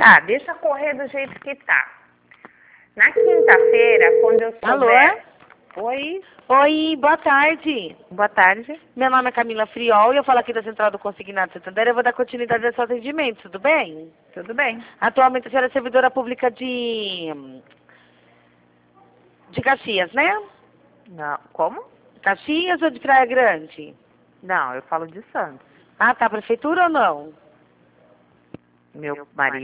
Tá, deixa correr do jeito que tá. Na quinta-feira, quando eu Alô? souber... Oi, Oi, boa tarde. boa tarde. Meu nome é Camila Friol e eu falo aqui da Central do Consignado Santander. Eu vou dar continuidade ao seu atendimento, tudo bem? Tudo bem? Atualmente a senhora é servidora pública de Caxias, né? Não, como? Caxias ou de Praia Grande? Não, eu falo de Santos. Ah, tá, prefeitura ou não? Meu marido